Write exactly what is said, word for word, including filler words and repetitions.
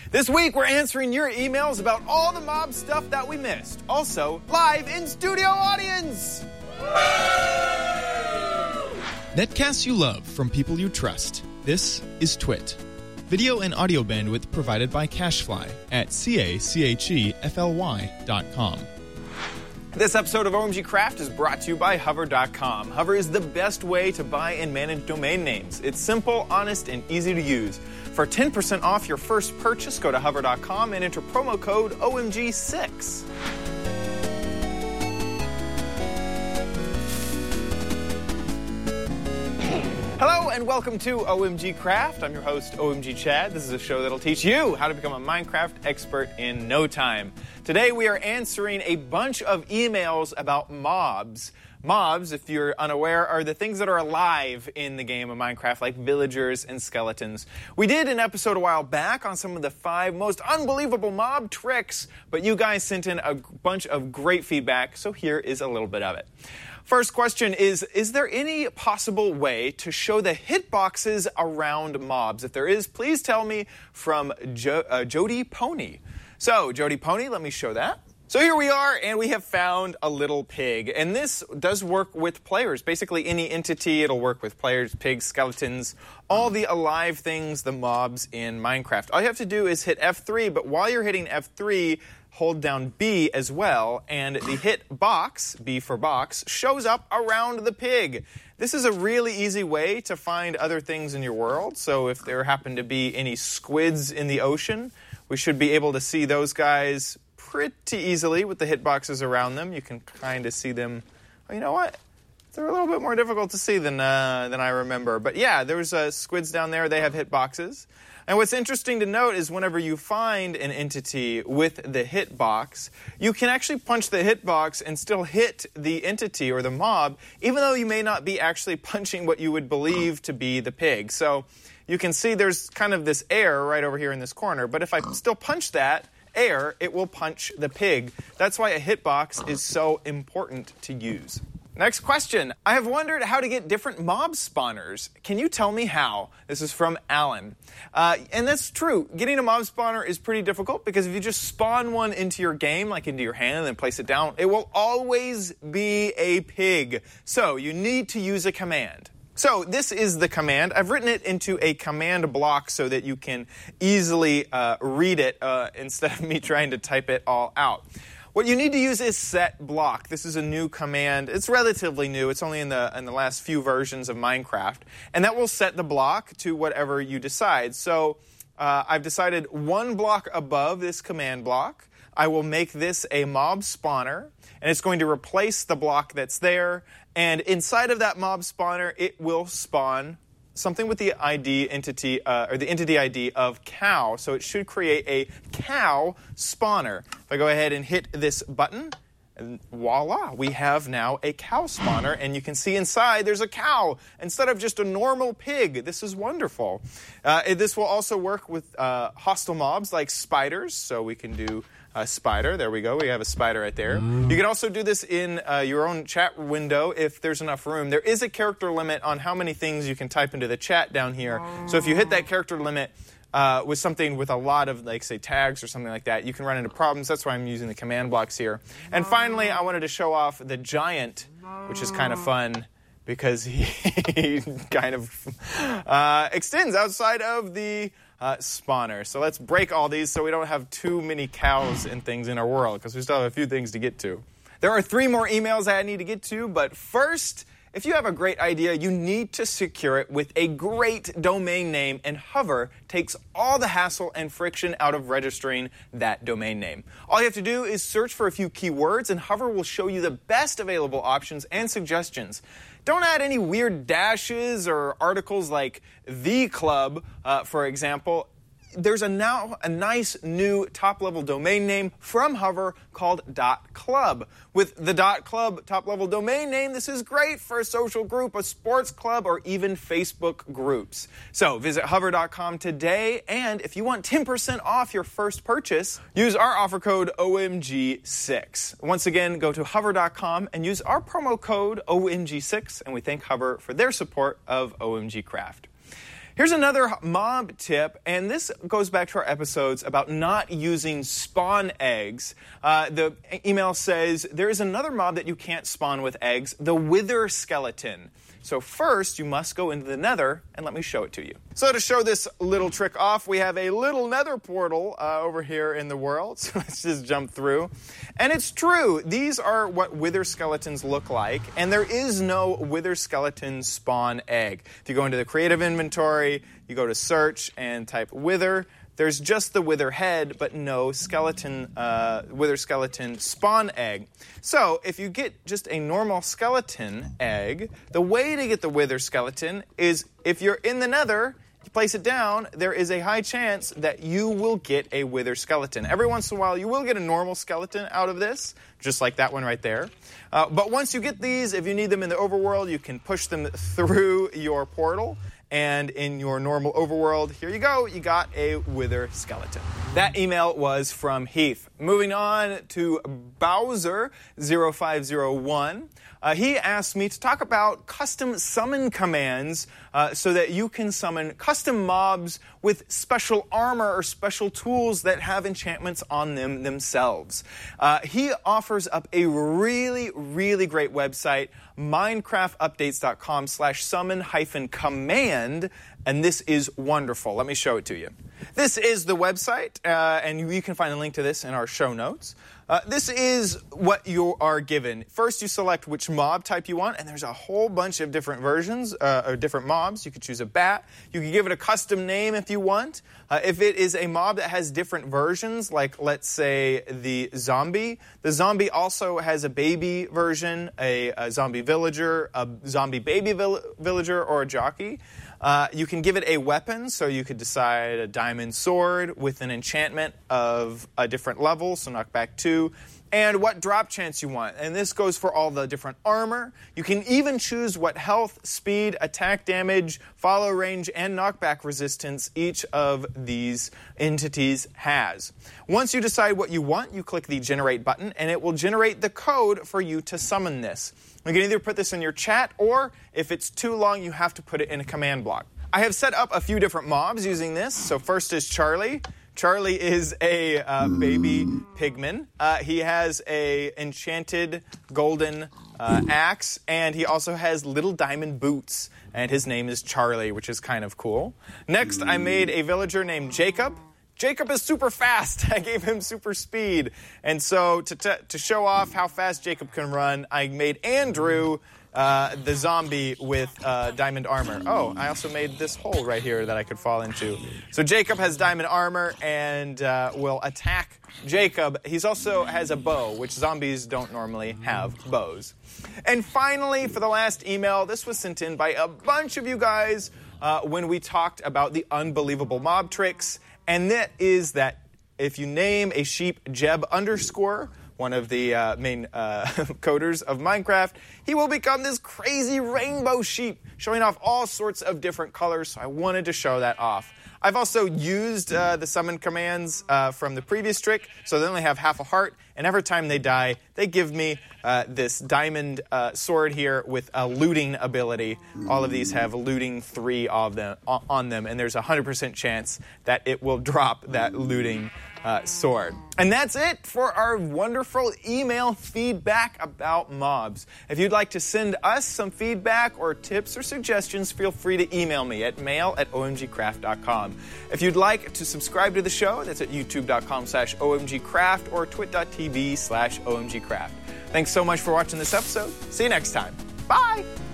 This week, we're answering your emails about all the mob stuff that we missed. Also, live in studio audience! Netcasts you love from people you trust. This is Twit. Video and audio bandwidth provided by CacheFly at C A C H E F L Y dot com. This episode of O M G Craft is brought to you by Hover dot com. Hover is the best way to buy and manage domain names. It's simple, honest, and easy to use. For ten percent off your first purchase, go to Hover dot com and enter promo code O M G six. Hello and welcome to O M G Craft. I'm your host, O M G Chad. This is a show that'll teach you how to become a Minecraft expert in no time. Today we are answering a bunch of emails about mobs. Mobs, if you're unaware, are the things that are alive in the game of Minecraft, like villagers and skeletons. We did an episode a while back on some of the five most unbelievable mob tricks, but you guys sent in a bunch of great feedback, so here is a little bit of it. First question is, is there any possible way to show the hitboxes around mobs? If there is, please tell me, from jo- uh, Jody Pony. So, Jody Pony, let me show that. So here we are, and we have found a little pig. And this does work with players. Basically, any entity, it'll work with players, pigs, skeletons, all the alive things, the mobs in Minecraft. All you have to do is hit F three, but while you're hitting F three, hold down B as well, and the hit box, B for box, shows up around the pig. This is a really easy way to find other things in your world. So if there happen to be any squids in the ocean, we should be able to see those guys pretty easily with the hitboxes around them. You can kind of see them. Well, you know what? They're a little bit more difficult to see than uh, than I remember. But yeah, there's uh, squids down there. They have hitboxes. And what's interesting to note is whenever you find an entity with the hitbox, you can actually punch the hitbox and still hit the entity or the mob, even though you may not be actually punching what you would believe to be the pig. So you can see there's kind of this air right over here in this corner. But if I still punch that air, it will punch the pig. That's why a hitbox is so important to use. Next question. I have wondered how to get different mob spawners. Can you tell me how? This is from Alan. Uh, and that's true. Getting a mob spawner is pretty difficult because if you just spawn one into your game, like into your hand and then place it down, it will always be a pig. So you need to use a command. So this is the command. I've written it into a command block so that you can easily uh, read it uh, instead of me trying to type it all out. What you need to use is set block. This is a new command. It's relatively new. It's only in the in the last few versions of Minecraft. And that will set the block to whatever you decide. So uh, I've decided one block above this command block, I will make this a mob spawner. And it's going to replace the block that's there. And inside of that mob spawner, it will spawn something with the I D entity, uh, or the entity I D of cow. So it should create a cow spawner. If I go ahead and hit this button, and voila, we have now a cow spawner. And you can see inside there's a cow instead of just a normal pig. This is wonderful. Uh, this will also work with uh, hostile mobs like spiders. So we can do a spider. There we go. We have a spider right there. You can also do this in uh, your own chat window if there's enough room. There is a character limit on how many things you can type into the chat down here. So if you hit that character limit uh, with something with a lot of, like, say, tags or something like that, you can run into problems. That's why I'm using the command blocks here. And finally, I wanted to show off the giant, which is kind of fun because he, he kind of uh, extends outside of the Uh, spawner. So let's break all these so we don't have too many cows and things in our world, because we still have a few things to get to. There are three more emails I need to get to, but first, if you have a great idea, you need to secure it with a great domain name, and Hover takes all the hassle and friction out of registering that domain name. All you have to do is search for a few keywords, and Hover will show you the best available options and suggestions. Don't add any weird dashes or articles like The Club, uh, for example. There's a now a nice new top-level domain name from Hover called .club. With the .club top-level domain name, this is great for a social group, a sports club, or even Facebook groups. So visit hover dot com today, and if you want ten percent off your first purchase, use our offer code O M G six. Once again, go to hover dot com and use our promo code O M G six, and we thank Hover for their support of O M G Craft. Here's another mob tip, and this goes back to our episodes about not using spawn eggs. Uh, the email says, there is another mob that you can't spawn with eggs, the wither skeleton. So first, you must go into the nether, and let me show it to you. So to show this little trick off, we have a little nether portal uh, over here in the world. So let's just jump through. And it's true, these are what wither skeletons look like, and there is no wither skeleton spawn egg. If you go into the creative inventory, you go to search and type wither, there's just the wither head, but no skeleton, uh, wither skeleton spawn egg. So if you get just a normal skeleton egg, the way to get the wither skeleton is if you're in the nether, you place it down, there is a high chance that you will get a wither skeleton. Every once in a while, you will get a normal skeleton out of this, just like that one right there. Uh, but once you get these, if you need them in the overworld, you can push them through your portal. And in your normal overworld, here you go, you got a wither skeleton. That email was from Heath. Moving on to Bowser zero five zero one. Uh, he asked me to talk about custom summon commands uh, so that you can summon custom mobs with special armor or special tools that have enchantments on them themselves. Uh, he offers up a really, really great website, minecraftupdates.com slash summon hyphen command, and this is wonderful. Let me show it to you. This is the website, uh, and you can find a link to this in our show notes. Uh, this is what you are given. First, you select which mob type you want, and there's a whole bunch of different versions, uh, or different mobs. You could choose a bat. You can give it a custom name if you want. Uh, if it is a mob that has different versions, like let's say the zombie, the zombie also has a baby version, a, a zombie villager, a zombie baby vill- villager, or a jockey. Uh, you can give it a weapon, so you could decide a diamond sword with an enchantment of a different level, so knockback two, and what drop chance you want. And this goes for all the different armor. You can even choose what health, speed, attack damage, follow range, and knockback resistance each of these entities has. Once you decide what you want, you click the generate button, and it will generate the code for you to summon this. You can either put this in your chat, or if it's too long, you have to put it in a command block. I have set up a few different mobs using this. So first is Charlie. Charlie is a uh, baby pigman. Uh, he has a enchanted golden uh, axe, and he also has little diamond boots. And his name is Charlie, which is kind of cool. Next, I made a villager named Jacob. Jacob is super fast. I gave him super speed. And so to t- to show off how fast Jacob can run, I made Andrew uh, the zombie with uh, diamond armor. Oh, I also made this hole right here that I could fall into. So Jacob has diamond armor and uh, will attack Jacob. He also has a bow, which zombies don't normally have bows. And finally, for the last email, this was sent in by a bunch of you guys uh, when we talked about the unbelievable mob tricks. And that is that if you name a sheep Jeb underscore, one of the uh, main uh, coders of Minecraft, he will become this crazy rainbow sheep, showing off all sorts of different colors. So I wanted to show that off. I've also used uh, the summon commands uh, from the previous trick, so they only have half a heart, and every time they die, they give me uh, this diamond uh, sword here with a looting ability. All of these have looting three of them, on them, and there's a one hundred percent chance that it will drop that looting uh, sword. And that's it for our wonderful email feedback about mobs. If you'd like to send us some feedback or tips or suggestions, feel free to email me at mail at o m g craft dot com. If you'd like to subscribe to the show, that's at youtube.com slash omgcraft or twit.tv slash omgcraft. Thanks so much for watching this episode. See you next time. Bye!